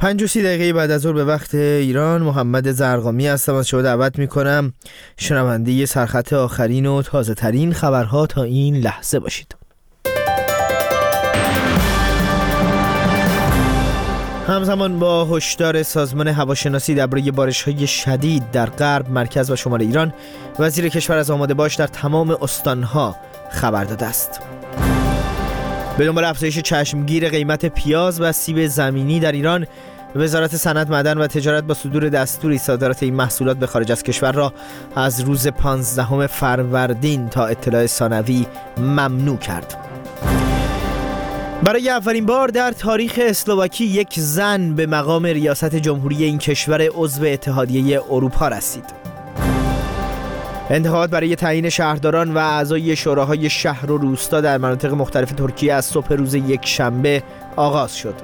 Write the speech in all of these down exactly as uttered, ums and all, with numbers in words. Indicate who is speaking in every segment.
Speaker 1: پنج و سی دقیقه بعد از ظهر به وقت ایران، محمد زرقامی هستم. از شما دعوت میکنم شنونده سرخط آخرین و تازه ترین خبرها تا این لحظه باشید. همزمان با هشدار سازمان هواشناسی درباره بارش‌های شدید در غرب، مرکز و شمال ایران، وزیر کشور از آماده باش در تمام استانها خبر داده است. به دنبال افزایش چشمگیر قیمت پیاز و سیب زمینی در ایران، وزارت صنعت، معدن و تجارت با صدور دستوری صادرات این محصولات به خارج از کشور را از روز پانزدهم فروردین تا اطلاع ثانوی ممنوع کرد. برای اولین بار در تاریخ اسلواکی یک زن به مقام ریاست جمهوری این کشور عضو اتحادیه اروپا رسید. انتخابات برای تعیین شهرداران و اعضای شوراهای شهر و روستا در مناطق مختلف ترکیه از صبح روز یک شنبه آغاز شد.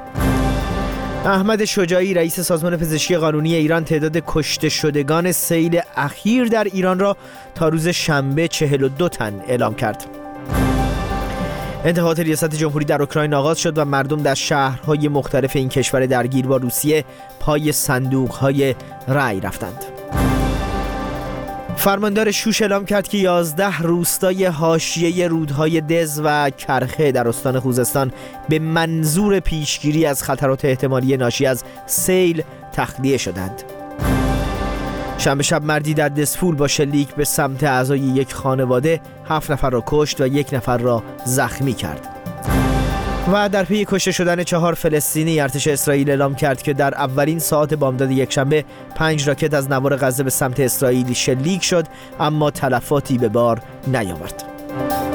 Speaker 1: احمد شجاعی، رئیس سازمان پزشکی قانونی ایران، تعداد کشته شدگان سیل اخیر در ایران را تا روز شنبه چهل و دو تن اعلام کرد. انتخابات ریاست جمهوری در اوکراین آغاز شد و مردم در شهرهای مختلف این کشور درگیر با روسیه پای صندوق‌های رأی رفتند. فرماندار شوش اعلام کرد که یازده روستای حاشیه رودهای دز و کرخه در استان خوزستان به منظور پیشگیری از خطرات احتمالی ناشی از سیل تخلیه شدند. شنبه شب مردی در دسفول با شلیک به سمت اعضای یک خانواده هفت نفر را کشت و یک نفر را زخمی کرد. و در پی کشته شدن چهار فلسطینی، ارتش اسرائیل اعلام کرد که در اولین ساعات بامداد یکشنبه پنج راکت از نوار غزه به سمت اسرائیل شلیک شد، اما تلفاتی به بار نیاورد.